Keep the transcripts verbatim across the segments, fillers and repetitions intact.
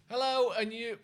Hello, and you.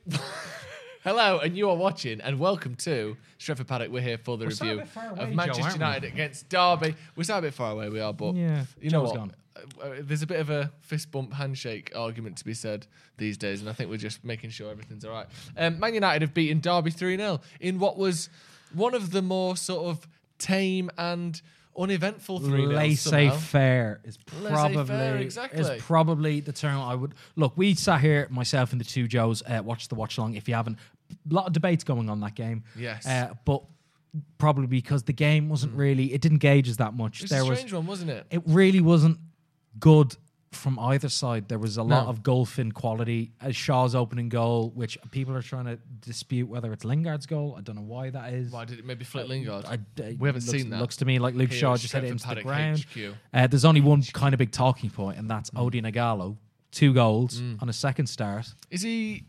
Hello, and you are watching, and welcome to Stretford Paddock. We're here for the We're review a bit far away, of Joe, Manchester aren't we? United against Derby. We're still a bit far away, we are, but Yeah, you know Joe's what? gone. Uh, uh, there's a bit of a fist bump handshake argument to be said these days, and I think we're just making sure everything's all right. Um, Man United have beaten Derby three nil in what was one of the more sort of tame and uneventful three nil. Laissez-faire is probably Laissez-faire, exactly. is probably the term I would look. We sat here, myself and the two Joes, uh, watched the watch along. If you haven't, a lot of debates going on that game. Yes. uh, but probably because the game wasn't really, it didn't gauge us that much. It was there a was, strange one, wasn't it? it really wasn't good from either side. There was a lot No. of golfing quality. Uh, Shaw's opening goal, which people are trying to dispute whether it's Lingard's goal. I don't know why that is. Why did it maybe flit Lingard? I, I- We haven't looks, seen that. Looks to me like Luke Here Shaw at just hit it Stretford into the Paddock ground. H Q. Uh, there's only one kind of big talking point, and that's Mm. Odion Ighalo, two goals on a second start. Is he?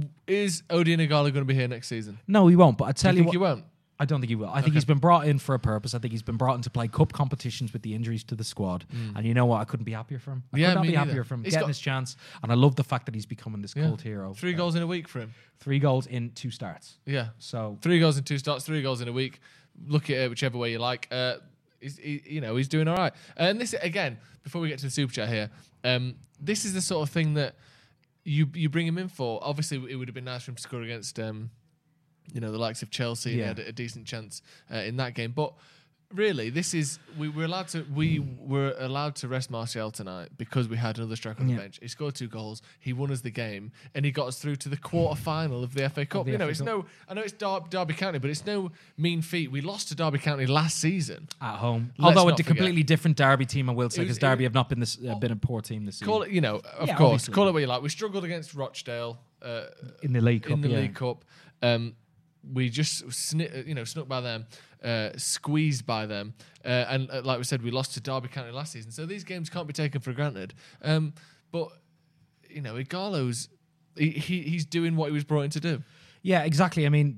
Is Odion Ighalo going to be here next season? No, he won't. But I Do tell you you think what, he won't? I don't think he will. I think Okay. he's been brought in for a purpose. I think he's been brought in to play cup competitions with the injuries to the squad. And you know what? I couldn't be happier for him. I Mm. Yeah, could not me be neither. happier for him He's getting got- his chance. And I love the fact that he's becoming this Yeah. cult hero. Three Uh, goals in a week for him. Three goals in two starts. Yeah, So three goals in two starts, three goals in a week. Look at it whichever way you like. Uh, he's, he, you know, he's doing all right. And this again, before we get to the super chat here, um, this is the sort of thing that you you bring him in for. Obviously, it would have been nice for him to score against, um, you know, the likes of Chelsea. And Yeah. he had a, a decent chance uh, in that game, but. Really, this is we were allowed to we were allowed to rest Martial tonight because we had another striker on the Yeah. bench. He scored two goals. He won us the game, and he got us through to the quarter final of the F A Cup. the You know, F A it's Cup. no. I know it's Dar- Derby County, but it's no mean feat. We lost to Derby County last season. at home, Let's although not a forget. completely different Derby team, I will say, It was- because Derby it- have not been this uh, been a poor team this season. Call it, you know, of Yeah, course, obviously. call it what you like. We struggled against Rochdale uh, in the League Cup. in the yeah. League Cup. Um, we just sni- you know snuck by them, uh, squeezed by them, uh, and uh, like we said, we lost to Derby County last season. So these games can't be taken for granted. Um, but you know, Ighalo's he, he he's doing what he was brought in to do. Yeah, exactly. I mean,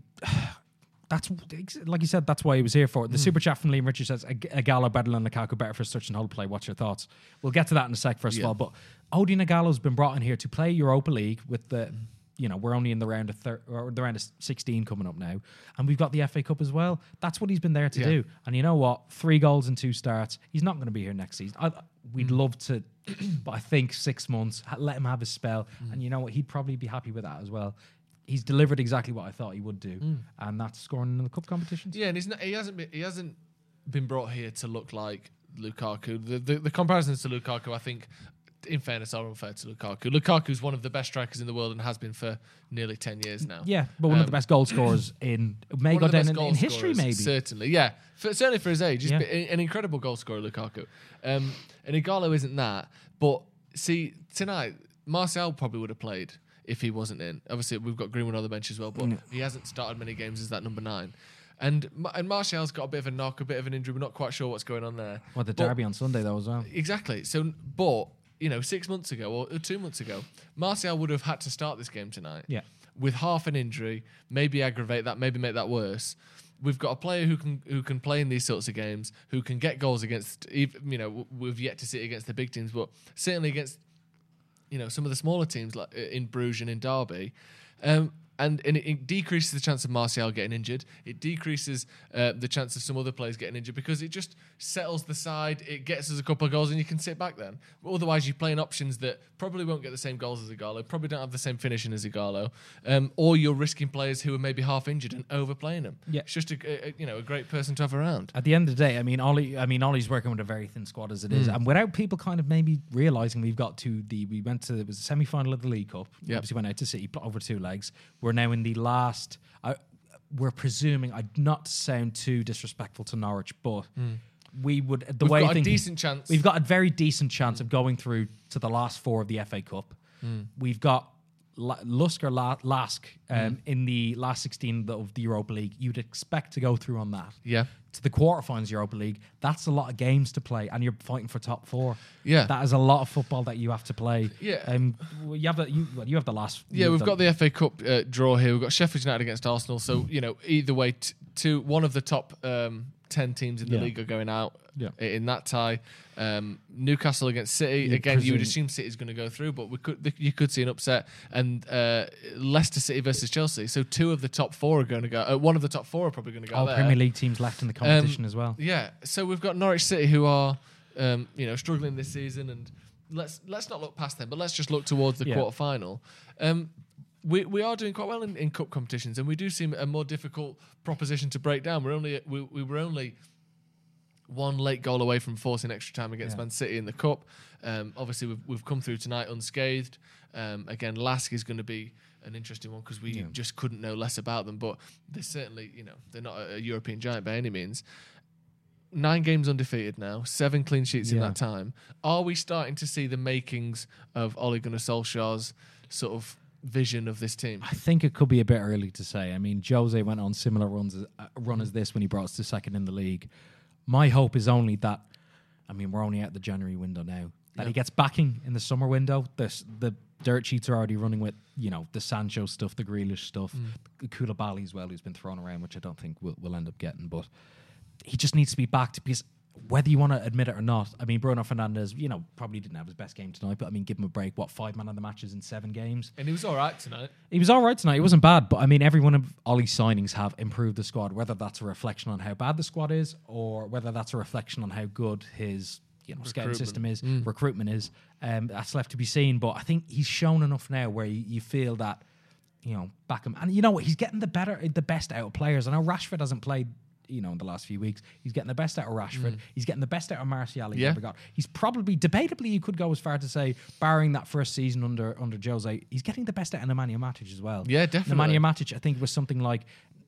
that's like you said. That's why he was here for it. The Hmm. super chat from Liam Richards says, "A a Gallo better than Lukaku, better for touch and hold play." What's your thoughts? We'll get to that in a sec. First Yeah. of all, but Odion Ighalo's been brought in here to play Europa League with the. You know, we're only in the round of thir- or the round of sixteen coming up now, and we've got the F A Cup as well. That's what he's been there to Yeah. do. And you know what? Three goals and two starts. He's not going to be here next season. I, we'd Hmm. love to, but I think six months. ha- Let him have his spell, Hmm. and you know what? He'd probably be happy with that as well. He's delivered exactly what I thought he would do, and that's scoring in the cup competitions. Yeah, and he's not, he hasn't been he hasn't been brought here to look like Lukaku. The the, the comparisons to Lukaku, I think, in fairness, are unfair to Lukaku. Lukaku's one of the best strikers in the world and has been for nearly ten years now. Yeah, but one of the Um, best goal scorers in may One go of the down best in, goal in history, scorers, maybe. Certainly, yeah. For, certainly for his age. He's Yeah. been an incredible goal scorer, Lukaku. Um, and Ighalo isn't that. But see, tonight, Martial probably would have played if he wasn't in. Obviously, we've got Greenwood on the bench as well, but Mm. he hasn't started many games as that number nine. And Ma- and Martial's got a bit of a knock, a bit of an injury. We're not quite sure what's going on there. Well, the But- derby on Sunday though as well. Exactly. So, but you know, six months ago or two months ago, Martial would have had to start this game tonight. Yeah. With half an injury, maybe aggravate that, maybe make that worse. We've got a player who can who can play in these sorts of games, who can get goals against. ev- You know, w- we've yet to see it against the big teams, but certainly against, you know, some of the smaller teams like uh, in Bruges and in Derby. Um, And, and it, it decreases the chance of Martial getting injured. It decreases uh, the chance of some other players getting injured because it just settles the side. It gets us a couple of goals and you can sit back then. But otherwise, you're playing options that probably won't get the same goals as Ighalo, probably don't have the same finishing as Ighalo, um, or you're risking players who are maybe half injured and overplaying them. Yeah. It's just a, a you know a great person to have around. At the end of the day, I mean, Ollie. I mean, Ollie's working with a very thin squad as it is, Mm. and without people kind of maybe realizing we've got to the. We went to it was the semi final of the League Cup. Yep. Obviously, went out to City over two legs. We're now in the last. I, we're presuming. I not to sound too disrespectful to Norwich, but we would the We've way got a things- decent chance. We've got a very decent chance of going through to the last four of the F A Cup. We've got La- Lusk or La- Lask um, in the last sixteen of the Europa League. You'd expect to go through on that. Yeah. To the quarterfinals Europa League, that's a lot of games to play, and you're fighting for top four. Yeah. That is a lot of football that you have to play. Yeah. Um, well, you have the you, well, you have the last. you Yeah, have we've got the F A Cup uh, draw here. We've got Sheffield United against Arsenal. So, you know, either way, t- to one of the top um, ten teams in the Yeah. league are going out Yeah. in that tie. Um, Newcastle against City. You'd Again, you would presume- assume City's going to go through, but we could you could see an upset. And uh, Leicester City versus Chelsea. So two of the top four are going to go. Uh, one of the top four are probably going to go All there. Premier League teams left in the competition Um, as well. Yeah. So we've got Norwich City who are um, you know struggling this season, and let's let's not look past them, but let's just look towards the Yeah. quarter final. Um, we we are doing quite well in, in cup competitions, and we do seem a more difficult proposition to break down. We're only we, we were only one late goal away from forcing extra time against Yeah. Man City in the cup. Um, obviously, we've we've come through tonight unscathed. Um, again, Lask is going to be an interesting one because we Yeah. just couldn't know less about them. But they're certainly, you know, they're not a, a European giant by any means. Nine games undefeated now, seven clean sheets in Yeah. that time. Are we starting to see the makings of Ole Gunnar Solskjaer's sort of vision of this team? I think it could be a bit early to say. I mean, Jose went on similar runs as, uh, run as this when he brought us to second in the league. My hope is only that, I mean, we're only at the January window now, that Yeah. he gets backing in the summer window. The, s- the dirt sheets are already running with, you know, the Sancho stuff, the Grealish stuff, the Koulibaly as well, who's been thrown around, which I don't think we'll, we'll end up getting. But he just needs to be backed because whether you want to admit it or not, I mean, Bruno Fernandes, you know, probably didn't have his best game tonight, but I mean, give him a break. What, five man of the matches in seven games? And he was all right tonight. He was all right tonight. It wasn't bad, but I mean, every one of Ollie's signings have improved the squad, whether that's a reflection on how bad the squad is or whether that's a reflection on how good his you know scouting Recruitment. system is, recruitment is. Um, that's left to be seen, but I think he's shown enough now where you, you feel that, you know, back him. And you know what? He's getting the better, the best out of players. I know Rashford hasn't played, you know, in the last few weeks. He's getting the best out of Rashford. He's getting the best out of Martial he's Yeah. ever got. He's probably, debatably, you could go as far to say, barring that first season under under Jose, he's getting the best out of Nemanja Matic as well. Yeah, definitely. Nemanja Matic, I think, was something like,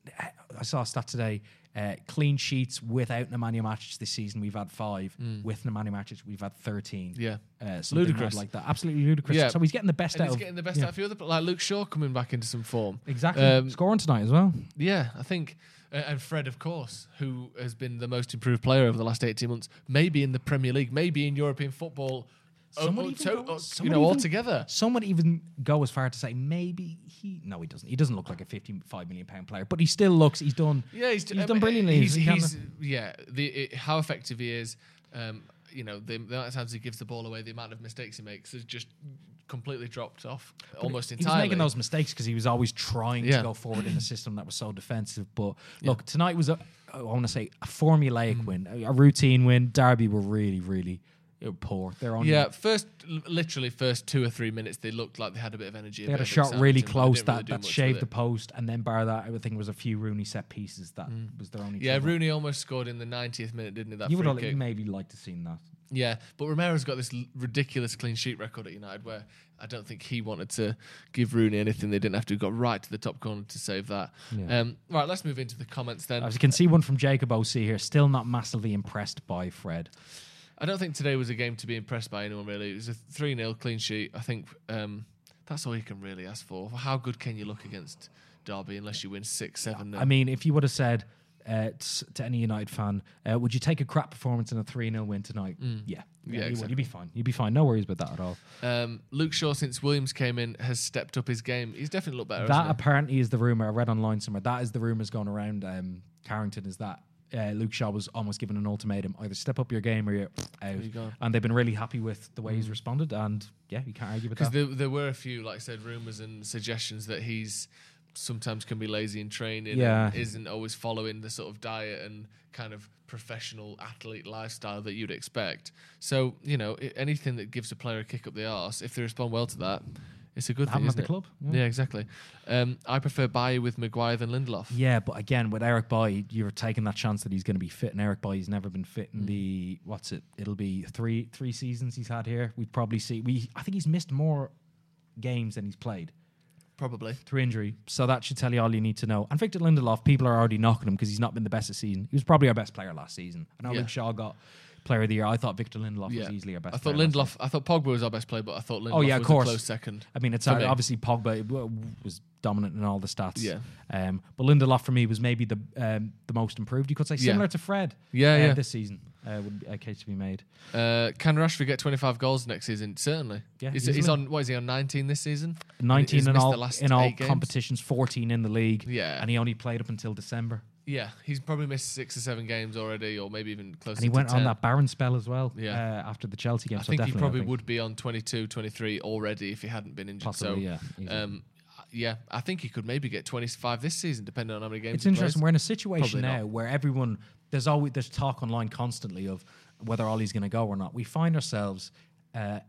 I saw a stat today, uh, clean sheets without Nemanja Matic this season, we've had five. With Nemanja Matic, we've had thirteen. Yeah. Uh, something Ludicrous. mad like that. Absolutely ludicrous. Yeah. So he's getting the best And out he's of... getting the best yeah. out of a few other, like Luke Shaw coming back into some form. Exactly. Um, Scoring tonight as well. Yeah, I think, uh, and Fred, of course, who has been the most improved player over the last eighteen months, maybe in the Premier League, maybe in European football, Some uh, would uh, even to- go- uh, some you would know, even- altogether. Some would even go as far to say maybe he... No, he doesn't. He doesn't look like a fifty-five million pound player, but he still looks... He's done... Yeah, he's, He's I done mean, brilliantly. He's, He can- he's- yeah, the it, how effective he is. Um, you know, the, the amount of times he gives the ball away, the amount of mistakes he makes has just completely dropped off almost He entirely. was making those mistakes because he was always trying Yeah. to go forward in a system that was so defensive. But look, tonight was a, I want to say, a formulaic Mm. win, a, a routine win. Derby were really, really uh, poor. They're only, Yeah, first, l- literally first two or three minutes, they looked like they had a bit of energy. they had bit a of shot excitement, really but they close didn't that, really do that much with shaved it. the post, and then bar that, I think it was a few Rooney set pieces that was their only. Yeah, trouble. Rooney almost scored in the ninetieth minute, didn't he? That You would free have kick. maybe liked to seen that. Yeah, but Romero's got this l- ridiculous clean sheet record at United where I don't think he wanted to give Rooney anything they didn't have to. Got right to the top corner to save that. Yeah. Um, right, let's move into the comments then. As you can see, one from Jacob O C here. Still not massively impressed by Fred. I don't think today was a game to be impressed by anyone, really. It was a three nil clean sheet. I think um, that's all you can really ask for. How good can you look against Derby unless you win six seven nil? I mean, if you would have said uh, t- to any United fan, uh, would you take a crap performance in a three nil win tonight? Yeah. Yeah, you would. exactly. You'd be fine. You'd be fine. No worries about that at all. Um, Luke Shaw, since Williams came in, has stepped up his game. He's definitely looked better. That hasn't apparently is the rumor I read online somewhere. That is the rumors going around um, Carrington, is that uh, Luke Shaw was almost given an ultimatum: either step up your game or you're out. you go. And they've been really happy with the way he's responded, and yeah, you can't argue with Because that. there, there were a few, like I said, rumours and suggestions that he's sometimes can be lazy in training Yeah. and isn't always following the sort of diet and kind of professional athlete lifestyle that you'd expect. So, you know, i- anything that gives a player a kick up the arse, if they respond well to that, it's a good Have thing, him at isn't the it? club. Yeah, exactly. Um, I prefer Bailly with Maguire than Lindelof. Yeah, but again, with Eric Bailly, you're taking that chance that he's going to be fit, and Eric Bailly's never been fit Mm. in the what's it? It'll be three three seasons he's had here. We'd probably see. We I think he's missed more games than he's played Probably. through injury. So that should tell you all you need to know. And Victor Lindelof, people are already knocking him because he's not been the best this season. He was probably our best player last season. I know Yeah. Luke Shaw got Player of the Year. I thought Victor Lindelof Yeah. was easily our best. I thought player last Lindelof, season. I thought Pogba was our best player, but I thought Lindelof Oh, yeah, of was course. a close second. I mean, it's For uh, me. obviously Pogba w- was dominant in all the stats. Yeah. Um, but Lindelof for me was maybe the um, the most improved. You could say Yeah. similar to Fred. Yeah, uh, yeah. This season uh, would be a case to be made. Uh, can Rashford get twenty-five goals next season? Certainly. Yeah, he's, he's easily. on. What is he on? nineteen this season. nineteen He's in missed all the last in all eight games. competitions, fourteen in the league. Yeah. And he only played up until December. Yeah, he's probably missed six or seven games already, or maybe even closer And he to went ten. on that barren spell as well. Yeah. Uh, after the Chelsea game. I so think he definitely, probably I think. would be on twenty-two, twenty-three already if he hadn't been injured. Possibly, so, yeah, easily. um, yeah, I think he could maybe get twenty-five this season, depending on how many games It's he interesting. plays. We're in a situation Probably now not. where everyone there's always there's talk online constantly of whether Ollie's going to go or not. We find ourselves uh,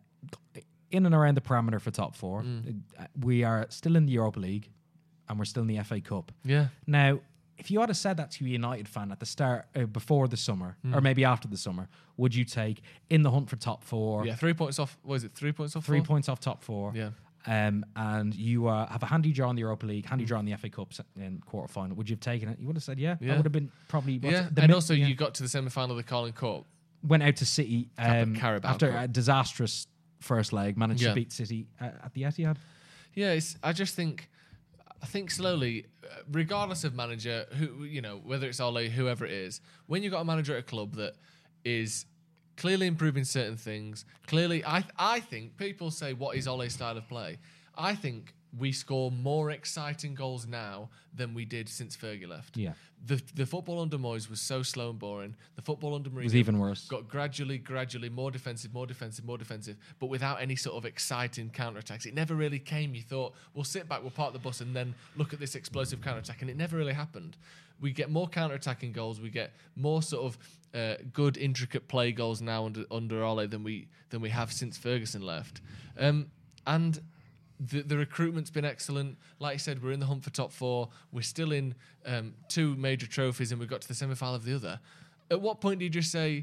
in and around the parameter for top four. Mm. Uh, We are still in the Europa League, and we're still in the F A Cup. Yeah. Now, if you had have said that to a United fan at the start, uh, before the summer, Mm. or maybe after the summer, would you take in the hunt for top four? Yeah, three points off. What is it? Three points off. Three four? points off top four. Yeah. Um, and you uh, have a handy draw in the Europa League, Mm. handy draw in the F A Cup se- in quarter final. Would you have taken it? You would have said, yeah. Yeah. That would have been probably. what's Yeah, it, the and mid- also yeah. you got to the semi-final of the Carling Cup. went out to City Carab- um, Carabao after Cup. a disastrous first leg, managed Yeah. to beat City uh, at the Etihad. Yeah, it's, I just think, I think slowly, uh, regardless of manager, who you know, whether it's Ole, whoever it is, when you've got a manager at a club that is clearly improving certain things, clearly, I I think people say, what is Ole's style of play? I think we score more exciting goals now than we did since Fergie left. Yeah. The the football under Moyes was so slow and boring. The football under Mourinho was even worse. got gradually, gradually more defensive, more defensive, more defensive, but without any sort of exciting counter-attacks. It never really came. You thought, we'll sit back, we'll park the bus, and then look at this explosive counter-attack, and it never really happened. We get more counter-attacking goals. We get more sort of uh, good, intricate play goals now under under Ole than we than we have since Ferguson left. Um, and The, the recruitment's been excellent. Like you said, we're in the hunt for top four. We're still in um, two major trophies, and we got to the semi-final of the other. At what point do you just say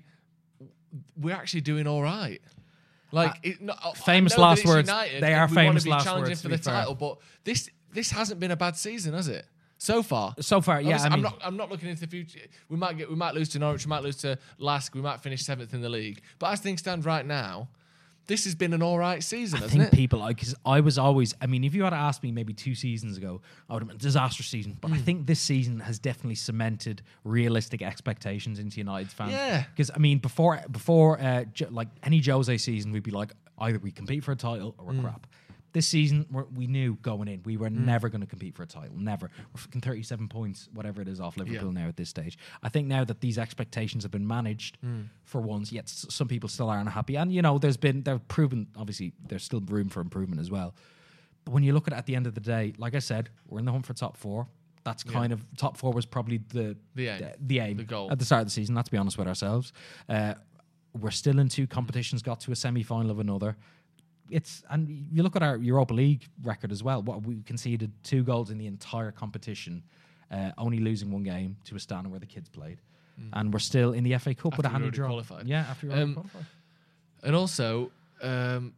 we're actually doing all right? Like, Uh, it, no, I famous know that last it's words. United They and are we wanna famous be last challenging words, for to the be fair. title, but this this hasn't been a bad season, has it? So far. So far, yeah. Obviously, I mean, I'm not. I'm not looking into the future. We might get. We might lose to Norwich. We might lose to Lask. We might finish seventh in the league. But as things stand right now, this has been an all right season, I hasn't think it? people, because I was always, I mean, if you had asked me maybe two seasons ago, I would have been a disastrous season. But I think this season has definitely cemented realistic expectations into United fans. Yeah. Because, I mean, before, before uh, jo- like any Jose season, we'd be like, either we compete for a title or we're crap. This season, we're, we knew going in, we were never going to compete for a title. Never. We're fucking thirty-seven points, whatever it is, off Liverpool Yeah. now at this stage. I think now that these expectations have been managed for once, yet s- some people still aren't happy. And, you know, there's been, they've proven, obviously, there's still room for improvement as well. But when you look at it at the end of the day, like I said, we're in the hunt for top four. That's kind of, top four was probably the, The aim. the, the aim The goal. at the start of the season. Let's be honest with ourselves. Uh, we're still in two competitions, got to a semi-final of another. It's and you look at our Europa League record as well. What we conceded two goals in the entire competition, uh, only losing one game to Astana where the kids played, and we're still in the F A Cup After with a we handy already draw. qualified. Yeah, after we already Um, qualified. And also, um,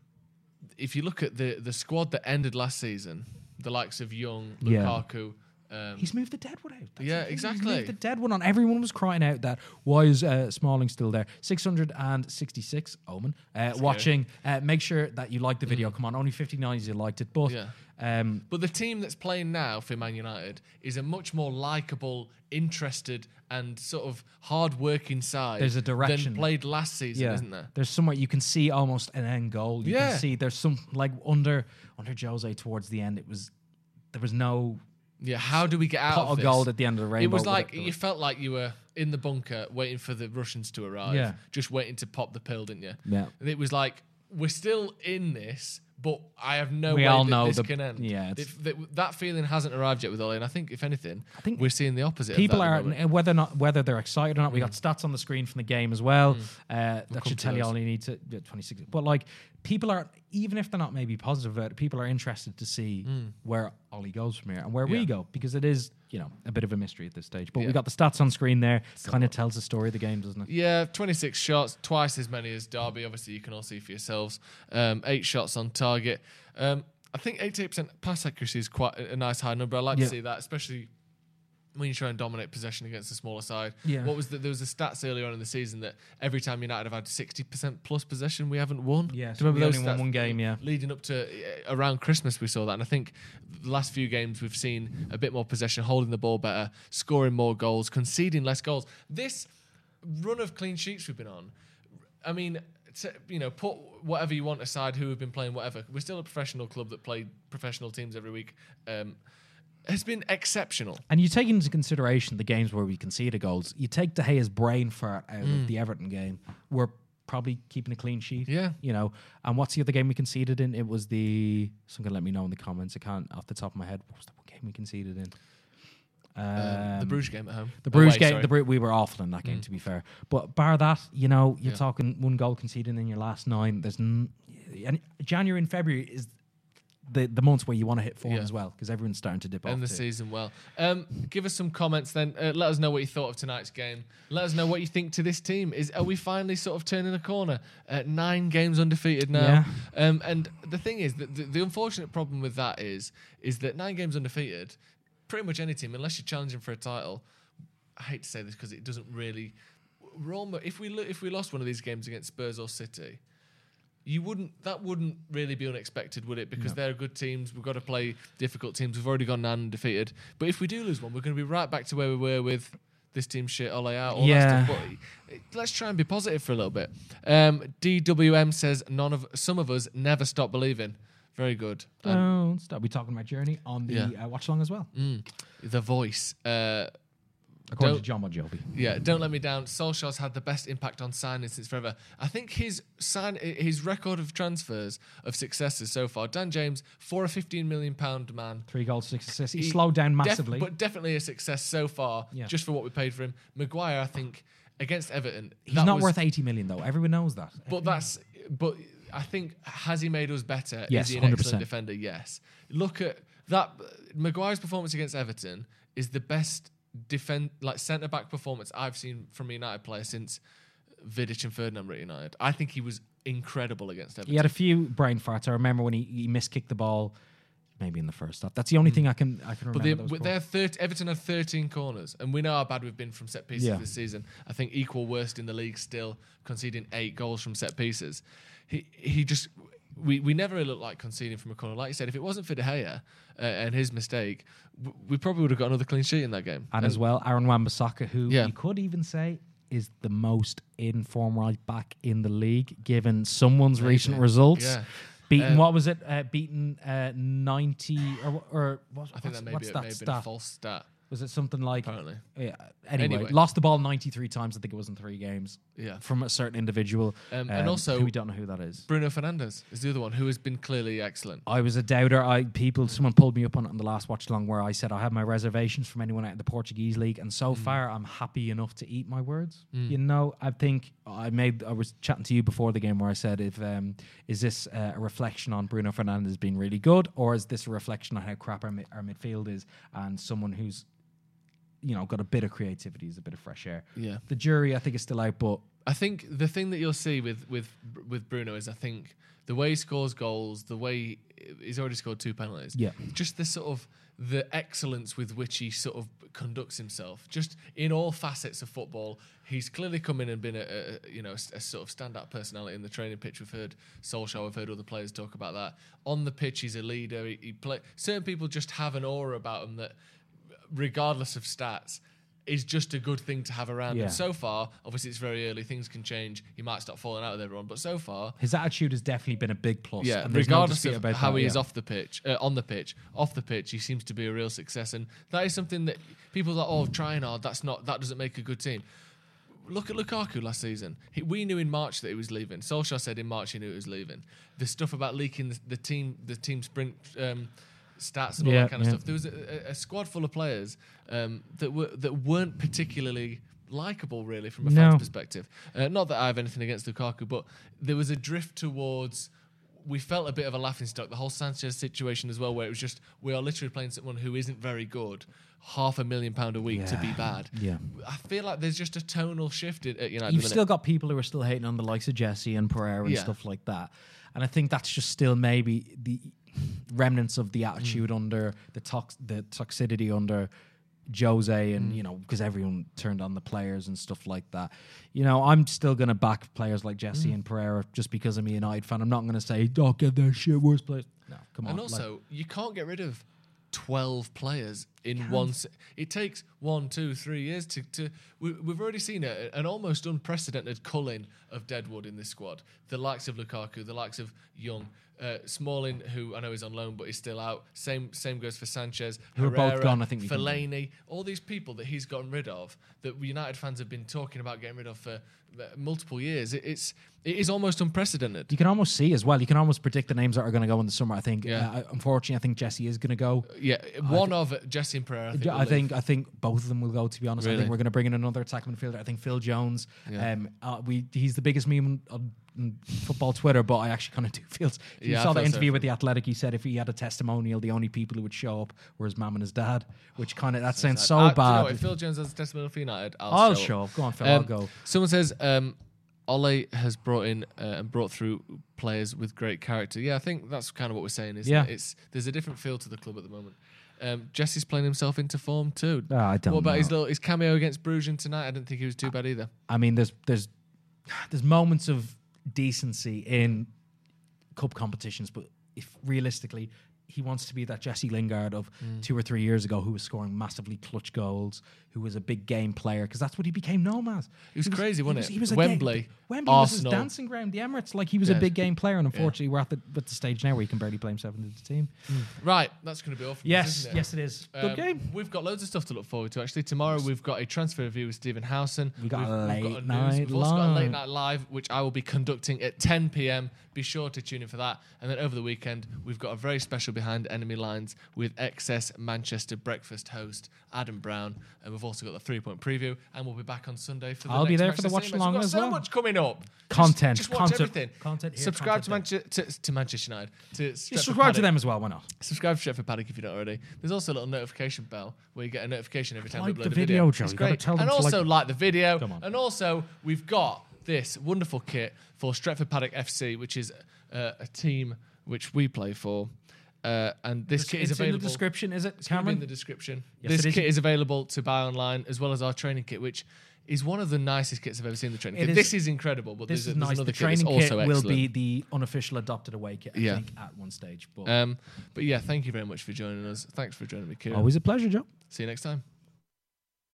if you look at the the squad that ended last season, the likes of Young, Yeah. Lukaku. Um, He's moved the dead one out. That's Yeah, the thing. exactly. He's moved the dead one on. Everyone was crying out that why is uh, Smalling still there? six hundred sixty-six, Omen, uh, watching. Uh, make sure that you like the video. Come on, only fifty-nine of you liked it. But Mm. Yeah. um, But the team that's playing now for Man United is a much more likable, interested, and sort of hard-working side. There's a direction. than played last season, yeah, isn't there? there's somewhere you can see almost an end goal. You Yeah. can see there's some like under under Jose towards the end. It was there was no Yeah. How do we get out pot of of this? gold at the end of the rainbow. It was like whatever. you felt like you were in the bunker waiting for the Russians to arrive. Yeah. Just waiting to pop the pill, didn't you? Yeah. And it was like we're still in this, but I have no We way all that know this the- can end. yeah, it's- If- that, that feeling hasn't arrived yet with Ole, and I think if anything, I think we're seeing the opposite. people of that are at the moment. whether or not whether they're excited or not. We got stats on the screen from the game as well. Uh, that come should to tell you those. all you need to yeah, twenty-six. But like people are even if they're not maybe positive about it, people are interested to see where Ollie goes from here and where we Yeah. go because it is you know a bit of a mystery at this stage. But Yeah. we got the stats on screen there. Kind of tells the story of the game, doesn't it? Yeah, twenty-six shots, twice as many as Derby. Obviously, you can all see for yourselves. Um, eight shots on target. Um, I think eighty-eight percent pass accuracy is quite a a nice high number. I like Yeah. to see that, especially when you try and dominate possession against a smaller side. Yeah. What was the, there was a stats earlier on in the season that every time United have had sixty percent plus possession, we haven't won. Yes, Do you remember we those only won stats? one game, yeah. Leading up to uh, around Christmas, we saw that, and I think the last few games we've seen a bit more possession, holding the ball better, scoring more goals, conceding less goals. This run of clean sheets we've been on, I mean, to, you know, put whatever you want aside, who have been playing whatever. We're still a professional club that play professional teams every week. Um, has been exceptional. And you take into consideration the games where we conceded goals. You take De Gea's brain fart out Mm. of the Everton game. We're probably keeping a clean sheet. Yeah. You know, and what's the other game we conceded in? It was the... Someone can let me know in the comments. I can't off the top of my head. What was the game we conceded in? Um, Um, the Bruges game at home. The Bruges Away, game, sorry. the Bru- we were awful in that game, Mm. to be fair. But bar that, you know, you're Yeah. talking one goal conceded in your last nine. There's n- and January and February is the the months where you want to hit form Yeah. as well, because everyone's starting to dip off. End the too. season well. Um, give us some comments then. Uh, let us know what you thought of tonight's game. Let us know what you think to this team. Is are we finally sort of turning a corner? Uh, nine games undefeated now. Um, and the thing is, that the, the unfortunate problem with that is is that nine games undefeated, pretty much any team, unless you're challenging for a title. I hate to say this because it doesn't really. We're almost, if we lo- if we lost one of these games against Spurs or City, you wouldn't. That wouldn't really be unexpected, would it? Because No. they're good teams. We've got to play difficult teams. We've already gone nine undefeated. But if we do lose one, we're going to be right back to where we were with this team shit, Ole out, all Yeah. that stuff. But eh, let's try and be positive for a little bit. Um, D W M says none of some of us never stop believing. Very good. Um, Don't stop. We talking about Journey on the Yeah. uh, watch along as well, mm, the voice. Uh, according Don't- to John Mojobi. Yeah, don't let me down. Solskjaer's had the best impact on signings since forever. I think his sign, his record of transfers of successes so far. Dan James, for a fifteen million pound man, Three goals, six assists. He, He slowed down def- massively. but definitely a success so far. Yeah. Just for what we paid for him. Maguire, I think, against Everton, He's that not was- worth eighty million though. Everyone knows that. But that's but I think has he made us better? Yes, Is he an one hundred excellent percent. defender? Yes. Look at that. Maguire's performance against Everton is the best defend like centre back performance I've seen from a United player since Vidic and Ferdinand were at United. I think he was incredible against Everton. He had a few brain farts. I remember when he, he miskicked the ball, maybe in the first half. That's the only thing I can I can remember. But they, that was with poor. their thirty, Everton had thirteen corners, and we know how bad we've been from set pieces Yeah. this season. I think equal worst in the league, still conceding eight goals from set pieces. He he just we, we never looked like conceding from a corner. Like you said, if it wasn't for De Gea uh, and his mistake, w- we probably would have got another clean sheet in that game. And as well, Aaron Wan-Bissaka, who Yeah. you could even say is the most in form right back in the league, given someone's Maybe. recent results. Yeah. Beaten, Um, what was it? Uh, beaten uh, ninety or or what, I think what's, that may what's be, that may have been stat? a false stat. Was it something like? Apparently, Yeah. Anyway, Anyway. lost the ball ninety-three times. I think it was in three games yeah. from a certain individual. Um, and also- who we don't know who that is. Bruno Fernandes is the other one who has been clearly excellent. I was a doubter. I people, someone pulled me up on it on the last watch along where I said I have my reservations from anyone out of the Portuguese league, and so far I'm happy enough to eat my words. Mm. You know, I think I made. I was chatting to you before the game where I said, "If um, is this uh, a reflection on Bruno Fernandes being really good, or is this a reflection on how crap our, mi- our midfield is and someone who's, you know, got a bit of creativity, is a bit of fresh air." Yeah. The jury, I think, is still out, but I think the thing that you'll see with with with Bruno is I think the way he scores goals, the way he's already scored two penalties. Yeah. Just the sort of the excellence with which he sort of conducts himself, just in all facets of football. He's clearly come in and been a, a you know a, a sort of standout personality in the training pitch. We've heard Solskjaer, we've heard other players talk about that. On the pitch, he's a leader. He, he play certain people just have an aura about him that, regardless of stats, is just a good thing to have around. Yeah. And so far, obviously it's very early, things can change. He might start falling out with everyone, but so far, his attitude has definitely been a big plus. yeah, and there's no regardless dispute of about how that, he is yeah. off the pitch, uh, on the pitch, off the pitch, he seems to be a real success, and that is something that people are like, oh, trying hard, that's not, that doesn't make a good team. Look at Lukaku last season. He, we knew in March that he was leaving. Solskjaer said in March he knew he was leaving. The stuff about leaking the, the team, the team sprint um, stats and all Yeah, that kind of yeah. stuff. There was a, a, a squad full of players um, that were that weren't particularly likable, really, from a No. fan's perspective. Uh, not that I have anything against Lukaku, but there was a drift towards. We felt a bit of a laughingstock. The whole Sanchez situation as well, where it was just we are literally playing someone who isn't very good, half a million pound a week to Yeah. be bad. Yeah. I feel like there's just a tonal shift at at United. You've at the minute. still got people who are still hating on the likes of Jesse and Pereira and Yeah. stuff like that. And I think that's just still maybe the remnants of the attitude under the tox- the toxicity under Jose and, you know, because everyone turned on the players and stuff like that. You know, I'm still going to back players like Jesse and Pereira just because I'm a United fan. I'm not going to say, don't get their shit, worst players. No, come on. And like- also, you can't get rid of twelve players in one. Se- it takes one, two, three years to. to we, we've already seen a, an almost unprecedented culling of deadwood in this squad. The likes of Lukaku, the likes of Young. Uh, Smalling, who I know is on loan but is still out. Same same goes for Sanchez. Who are Herrera, both gone, I think we can- Fellaini. All these people that he's gotten rid of, that United fans have been talking about getting rid of for uh, multiple years. It, it's it is almost unprecedented. You can almost see as well. You can almost predict the names that are going to go in the summer. I think. Yeah. Uh, unfortunately, I think Jesse is going to go. Yeah, one of Jesse and Pereira. I think. I will think leave. I think both of them will go. To be honest, I Really? think we're going to bring in another attacking midfielder. I think Phil Jones. Yeah. Um, uh, we he's the biggest meme on, on football Twitter, but I actually kind of do feel. If you Yeah, I saw the feel interview sorry with the Athletic, he said if he had a testimonial, the only people who would show up were his mum and his dad, which kind of that sounds so Uh, do you know bad. what? If Phil Jones has a testimonial for United, I'll, I'll show, show up. up. Go on, Phil. I'll Um, go. Someone says um, Ole has brought in uh, and brought through players with great character. Yeah, I think that's kind of what we're saying. Isn't Yeah. it? It's there's a different feel to the club at the moment. Um, Jesse's playing himself into form too. Oh, I don't what about know. his little his cameo against Bruges tonight? I didn't think he was too bad either. I mean, there's there's there's moments of decency in cup competitions, but if realistically he wants to be that Jesse Lingard of Mm. two or three years ago, who was scoring massively clutch goals, who was a big game player, because that's what he became known as. He was crazy, wasn't was, it? He was a Wembley, ga- Wembley was his Arsenal. dancing ground. The Emirates, like he was Yeah. a big game player, and unfortunately, we're at the, at the stage now where he can barely play himself into the team. Right, that's going to be all. From us, Yes, isn't it? yes, it is. Good Um, game. We've got loads of stuff to look forward to. Actually, tomorrow we've got a transfer review with Stephen Howson. We got we've, a we've late got night We've also got a late live. night live, which I will be conducting at ten p.m. Be sure to tune in for that. And then over the weekend, we've got a very special Behind Enemy Lines with Excess Manchester breakfast host Adam Brown, and we've also got the three-point preview. And we'll be back on Sunday for the I'll be next there for the Manchester watch City match. along We've got as so well. much coming up. Content, Just, just watch content, everything. content here, subscribe content to, Manche- to, to Manchester United. To You Stretford subscribe to Paddock. them as well. Why not? Subscribe to Stretford Paddock if you don't already. There's also a little notification bell where you get a notification every time Like we upload the a video, video. Joe. It's You gotta great. tell them And to also like- like the video. Come on. And also we've got this wonderful kit for Stretford Paddock F C, which is uh, a team which we play for. Uh, and this It's kit is in available. the description, is it, It's going to be in Cameron? the description. Yes, this it is. kit is available to buy online, as well as our training kit, which is one of the nicest kits I've ever seen in the training It kit. is- This is incredible, but This there's, is a, there's nice. another The kit that's training kit also will excellent. be the unofficial adopted away kit, I Yeah. think, at one stage. But Um, but yeah, thank you very much for joining us. Thanks for joining me, Kieran. always a pleasure, Joe. See you next time.